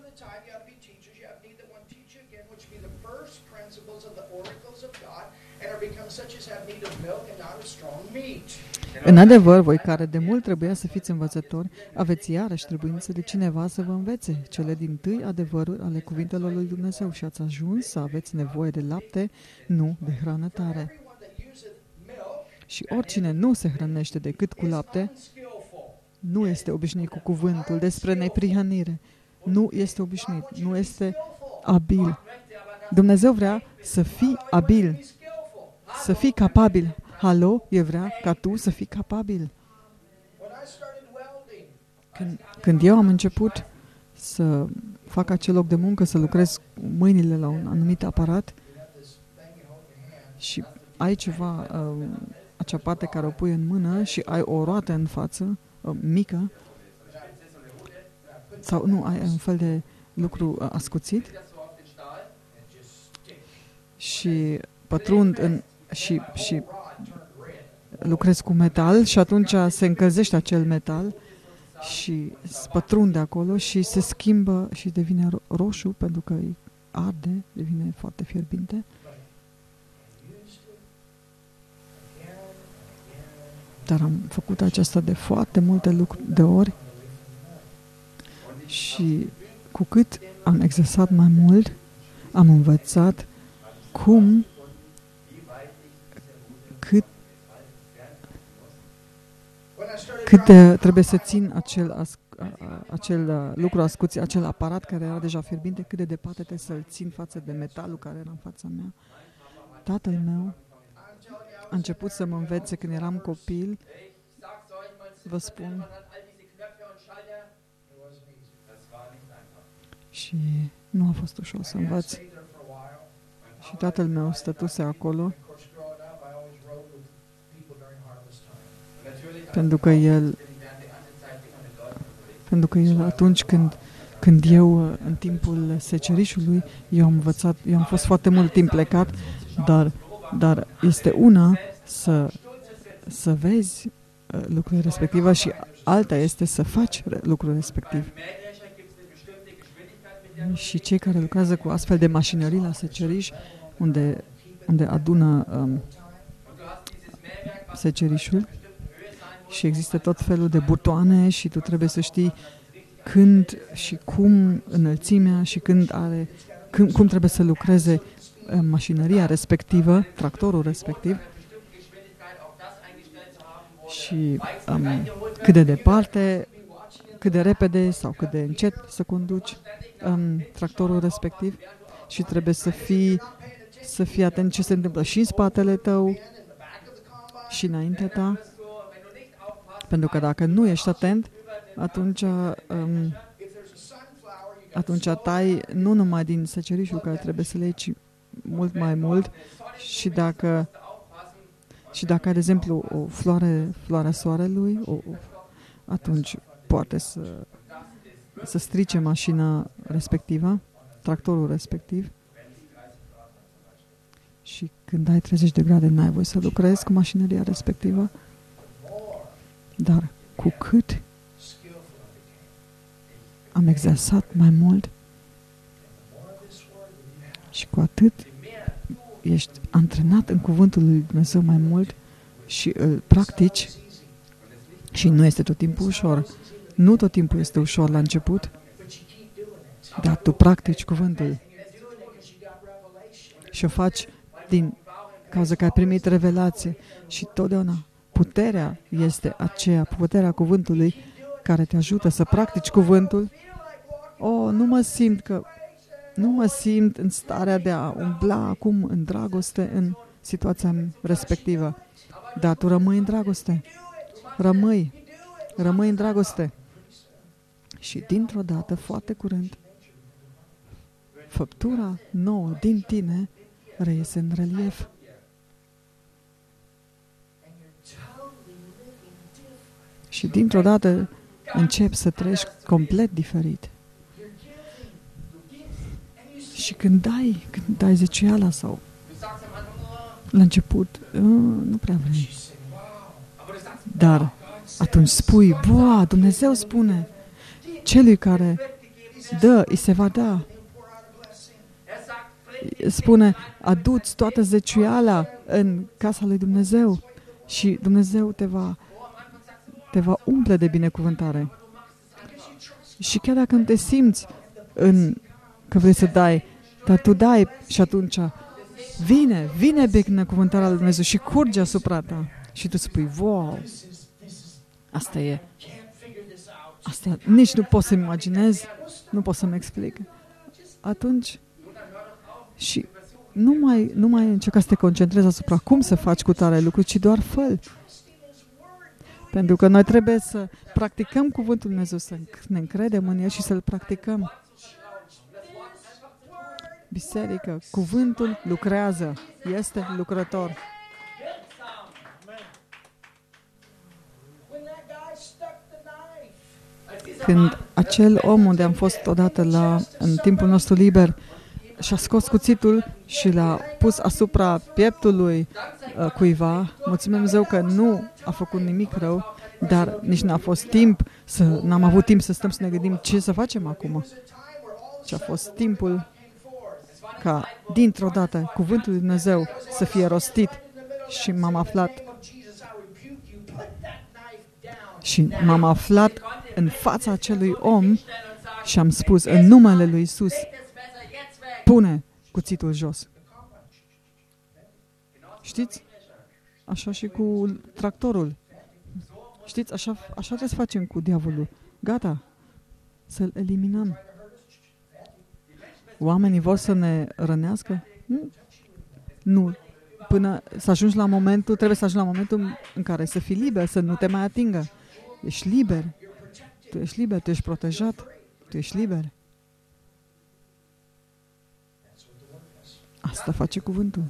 În adevăr, voi care de mult trebuia să fiți învățători, aveți iarăși trebuință de cineva să vă învețe cele dintâi adevăruri ale cuvintelor lui Dumnezeu și ați ajuns să aveți nevoie de lapte, nu de hrană tare. Și oricine nu se hrănește decât cu lapte, nu este obișnuit cu cuvântul despre neprihănire. Nu este obișnuit, nu este abil. Dumnezeu vrea să fii abil, să fii capabil. Halo, El vrea ca tu să fii capabil. Când, când eu am început să fac acel loc de muncă, să lucrez mâinile la un anumit aparat și ai ceva, uh, acea parte care o pui în mână și ai o roată în față, uh, mică, sau nu, ai un fel de lucru uh, ascuțit și pătrund în, și, și lucrez cu metal și atunci se încălzește acel metal și pătrunde acolo și se schimbă și devine roșu pentru că arde, devine foarte fierbinte. Dar am făcut aceasta de foarte multe lucruri, de ori și cu cât am exersat mai mult, am învățat cum cât cât de, trebuie să țin acel, as, acel lucru ascuțit, acel aparat care era deja fierbinte, cât de departe trebuie să-l țin față de metalul care era în fața mea. Tatăl meu a început să mă învețe când eram copil, vă spun, și nu a fost ușor să învăț. Și tatăl meu stătuse acolo pentru că el pentru că el atunci când când eu în timpul secerișului eu am învățat, eu am fost foarte mult timp plecat, dar dar este una să să vezi lucrul respectiv și alta este să faci lucrul respectiv. Și cei care lucrează cu astfel de mașinării la seceriș, unde unde adună um, secerișul și există tot felul de butoane și tu trebuie să știi când și cum înălțimea și când are, când, cum trebuie să lucreze mașinăria respectivă, tractorul respectiv, și um, cât de departe, cât de repede sau cât de încet să conduci um, tractorul respectiv, și trebuie să fii, să fii atent ce se întâmplă și în spatele tău și înaintea ta, pentru că dacă nu ești atent, atunci um, atunci tai nu numai din secerișul care trebuie să le iei, ci mult mai mult, și dacă și dacă ai, de exemplu, o floare, floarea soarelui, o, atunci poate să, să strice mașina respectivă, tractorul respectiv. Și când ai treizeci de grade, n-ai voie să lucrezi cu mașinăria respectivă. Dar cu cât am exersat mai mult și cu atât ești antrenat în cuvântul lui Dumnezeu mai mult și îl practici, și nu este tot timpul ușor. Nu tot timpul este ușor la început, dar tu practici cuvântul și o faci din cauza că ai primit revelație, și totdeauna puterea este aceea, puterea cuvântului care te ajută să practici cuvântul. Oh, nu mă simt că nu mă simt în starea de a umbla acum în dragoste în situația respectivă. Dar tu rămâi în dragoste. Rămâi. Rămâi în dragoste. Și dintr-o dată, foarte curând, făptura nouă din tine reiese în relief. Și dintr-o dată începi să trăiești complet diferit. Și când dai, când dai zeciuiala sau la început, nu prea vrei. Dar atunci spui, bă, Dumnezeu spune, celui care dă, îi se va da. Spune, adu-ți toată zeciuiala în casa lui Dumnezeu și Dumnezeu te va, te va umple de binecuvântare. Și chiar dacă nu te simți în, că vrei să dai, dar tu dai, și atunci vine, vine binecuvântarea lui Dumnezeu și curge asupra ta. Și tu spui, wow, asta e. Asta nici nu pot să-mi imaginez, nu pot să-mi explic. Atunci, și nu mai, nu mai încerca să te concentrezi asupra cum să faci cu tare lucruri, ci doar fă-l. Pentru că noi trebuie să practicăm cuvântul Lui Dumnezeu, să ne încredem în El și să-L practicăm. Biserică, cuvântul lucrează, este lucrător. Când acel om unde am fost odată la, în timpul nostru liber, și-a scos cuțitul și l-a pus asupra pieptului uh, cuiva, mulțumim Dumnezeu că nu a făcut nimic rău, dar nici n-a fost timp, să, n-am avut timp să stăm să ne gândim ce să facem acum. Și a fost timpul ca dintr-o dată cuvântul lui Dumnezeu să fie rostit și m-am aflat și m-am aflat în fața acelui om și am spus în numele lui Iisus, pune cuțitul jos. Știți? Așa și cu tractorul. Știți? Așa, așa trebuie să facem cu diavolul. Gata. Să-l eliminăm. Oamenii vor să ne rănească? Nu. Nu. Până să ajungi la momentul, trebuie să ajungi la momentul în care să fii liber, să nu te mai atingă. Ești liber. Tu ești liber, tu ești protejat. Tu ești liber. Asta face cuvântul.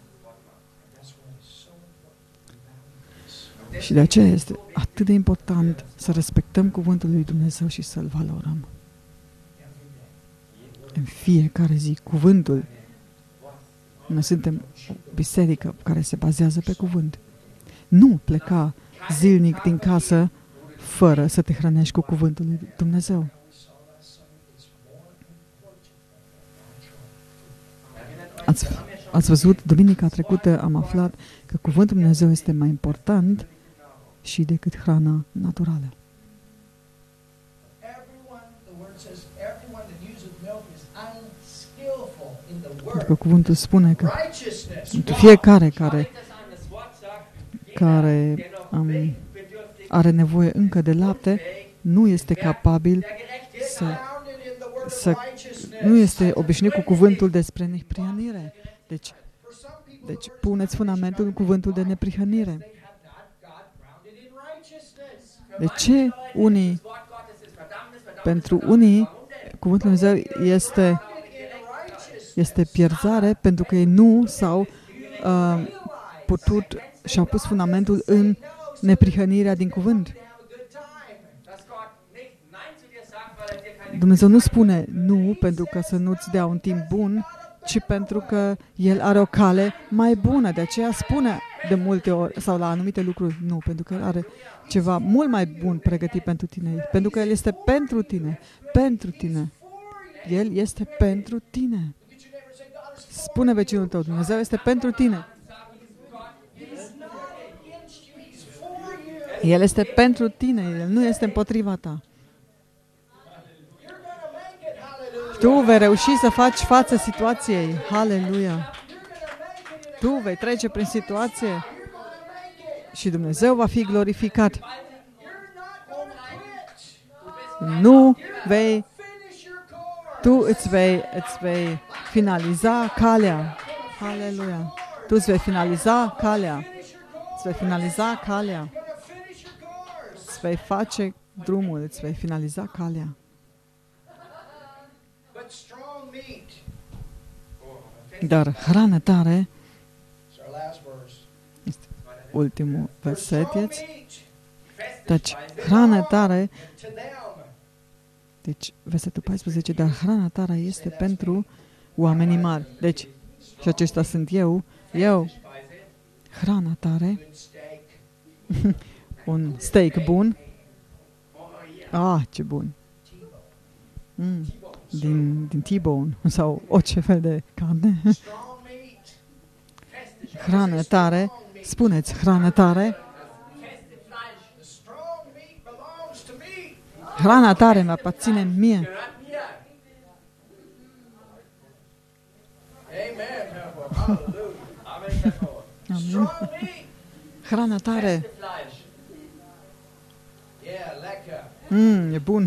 Și de aceea este atât de important să respectăm cuvântul lui Dumnezeu și să-l valorăm. În fiecare zi, cuvântul. Noi suntem o biserică care se bazează pe cuvânt. Nu pleca zilnic din casă fără să te hrănești cu cuvântul lui Dumnezeu. Ați, ați văzut, duminica trecută am aflat că cuvântul lui Dumnezeu este mai important și decât hrana naturală. Pentru că cuvântul spune că pentru fiecare care, care um, are nevoie încă de lapte, nu este capabil să, să nu este obișnuit cu cuvântul despre neprihănire. Deci, deci puneți fundamentul în cuvântul de neprihănire. De ce unii, pentru unii, cuvântul Lui Dumnezeu este, este pierzare pentru că ei nu s-au uh, putut și-au pus fundamentul în neprihănirea din cuvânt. Dumnezeu nu spune nu pentru că să nu-ți dea un timp bun, ci pentru că El are o cale mai bună. De aceea spune de multe ori sau la anumite lucruri nu, pentru că El are ceva mult mai bun pregătit pentru tine. Pentru că El este pentru tine. Pentru tine. El este pentru tine. Spune vecinul tău, Dumnezeu este pentru tine. El este pentru tine. El nu este împotriva ta. Tu vei reuși să faci față situației. Haleluia! Tu vei trece prin situație și Dumnezeu va fi glorificat. Nu vei, tu îți vei, îți vei finaliza calea. Haleluia! Tu îți vei finaliza calea. Îți vei finaliza calea. Îți vei face drumul, îți vei finaliza calea. Dar hrana tare, este ultimul verset, deci hrana tare, deci versetul paisprezece, dar hrana tare este pentru oamenii mari. Deci, și acesta sunt eu, eu, hrana tare, un steak bun, ah, ce bun, mm. din, din T-bone sau orice fel de carne. Hrană tare, spuneți hrană tare. Hrana tare mă aparține mie. Amin. Hrana tare. Mm, e bun.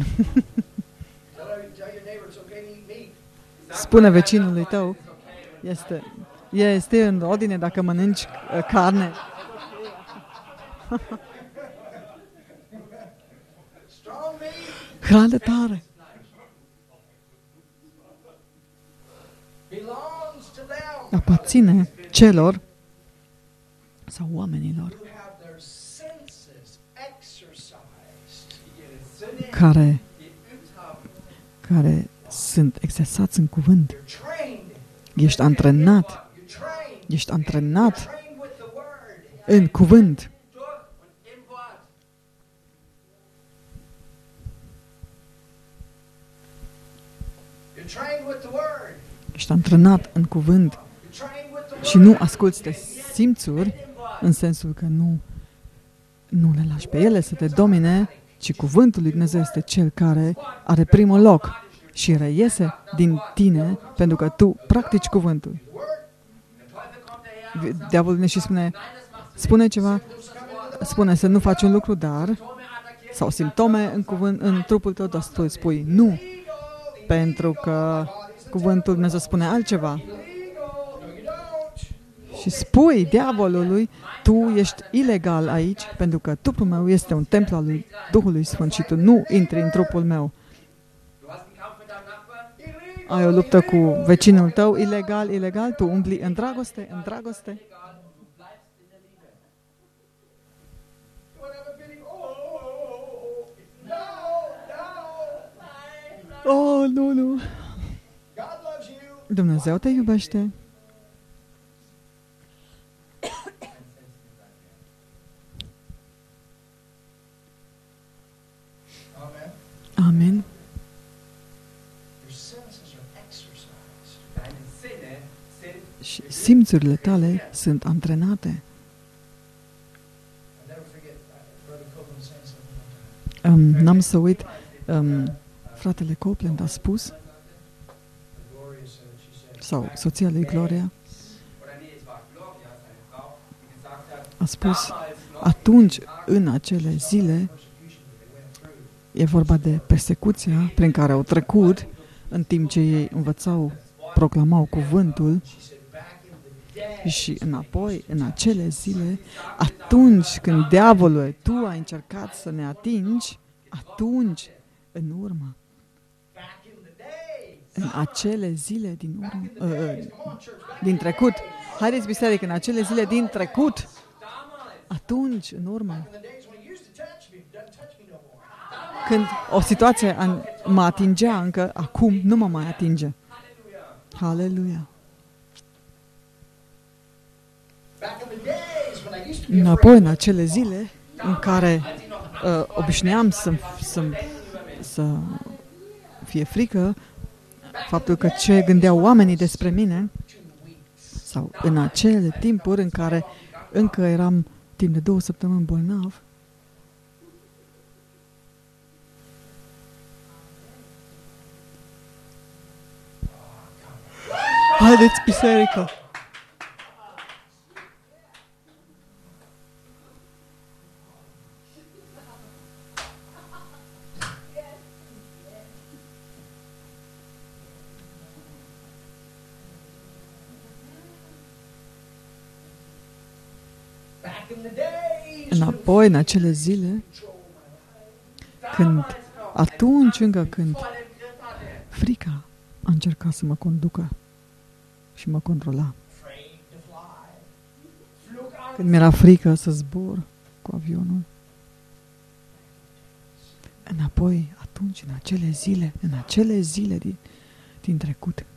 Spune vecinului tău, este, este în ordine dacă mănânci uh, carne. Hrană tare. Aparține celor sau oamenilor care, care sunt exersați în cuvânt. Ești antrenat. Ești antrenat în cuvânt. Ești antrenat în cuvânt și nu asculți de simțuri, în sensul că nu, nu le lași pe ele să te domine, ci cuvântul lui Dumnezeu este cel care are primul loc și reiese din tine pentru că tu practici cuvântul. Diavolul vine și spune, spune ceva, spune să nu faci un lucru, dar, sau simptome în, cuvânt, în trupul tău, dar tu spui nu, pentru că cuvântul Dumnezeu spune altceva. Și spui diavolului, tu ești ilegal aici, pentru că trupul meu este un templu al lui Duhului Sfânt și tu nu intri în trupul meu. Ai o luptă cu vecinul tău, ilegal, ilegal, tu umbli în dragoste, în dragoste. Oh, nu, nu. Dumnezeu te iubește. Amen. Și simțurile tale sunt antrenate. Um, n-am să uit, um, fratele Copeland a spus, sau soția lui Gloria, a spus, atunci, în acele zile, e vorba de persecuția prin care au trecut, în timp ce ei învățau, proclamau cuvântul, și înapoi, în acele zile, atunci când diavolul, tu ai încercat să ne atingi, atunci, în urmă, în acele zile din urmă, uh, din trecut, haideți biserică, în acele zile din trecut, atunci, în urmă, când o situație mă atingea încă, acum nu mă mai atinge. Halleluja. Înapoi, în acele zile în care uh, obișnuiam să, să, să fie frică, faptul că ce gândeau oamenii despre mine, sau în acele timpuri în care încă eram timp de două săptămâni bolnav, haideți, biserică! Înapoi, în acele zile, când, atunci încă când frica a încercat să mă conducă și mă controla. Când mi-era frică să zbor cu avionul. Înapoi, atunci, în acele zile, în acele zile din, din trecut.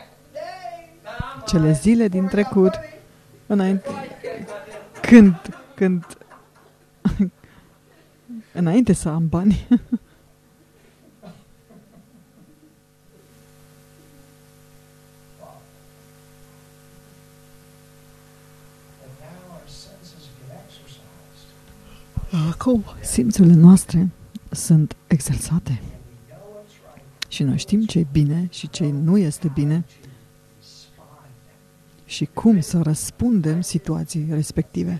Cele zile din trecut, înainte, când, când, înainte să am bani, acum simțurile noastre sunt exersate și noi știm ce e bine și ce nu este bine și cum să răspundem situații respective.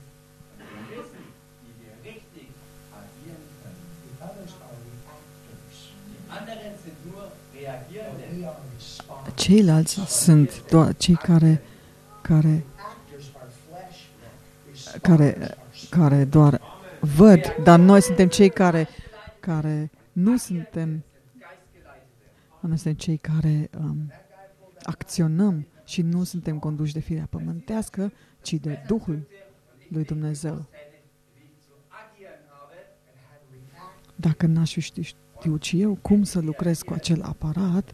Ceilalți sunt doar cei care care care care doar văd, dar noi suntem cei care care nu suntem noi suntem cei care um, acționăm și nu suntem conduși de firea pământească, ci de Duhul lui Dumnezeu. Dacă n-aș fi știut și eu cum să lucrez cu acel aparat,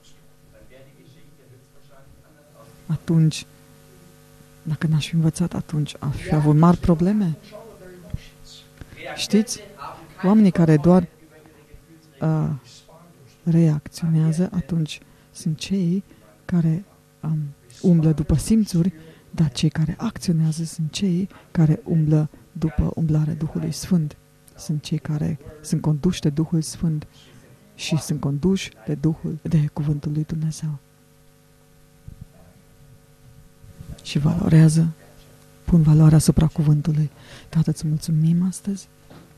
atunci, dacă n-aș fi învățat, atunci aș fi avut mari probleme. Știți? Oamenii care doar uh, reacționează, atunci sunt cei care um, umblă după simțuri, dar cei care acționează sunt cei care umblă după umblarea Duhului Sfânt. Sunt cei care sunt conduși de Duhul Sfânt și sunt conduși de Duhul, de Cuvântul lui Dumnezeu. Și valorează, pun valoare asupra cuvântului. Tată, îți mulțumim astăzi.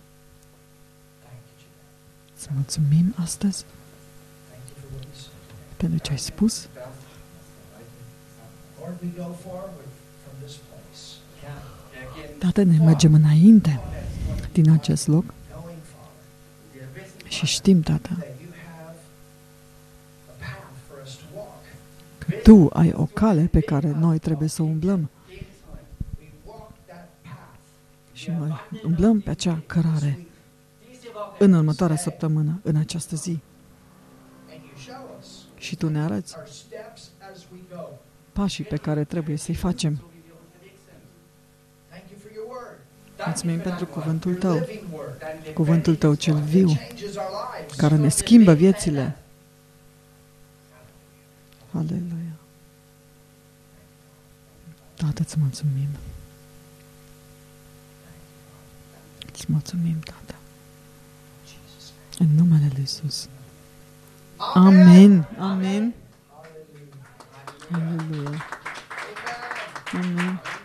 Îți mulțumim astăzi pentru ce ai spus. Tată, ne mergem înainte din acest loc și știm, Tată, că Tu ai o cale pe care noi trebuie să umblăm. Și noi umblăm pe acea cărare în următoarea săptămână, în această zi. Și Tu ne arăți pașii pe care trebuie să-i facem. Mulțumim pentru cuvântul Tău, cuvântul Tău cel viu, care ne schimbă viețile. Aleluia. Tată, îți mulțumim. Îți mulțumim, Tată. În numele Lui Iisus. Amen. Amen. Aleluia. Amen.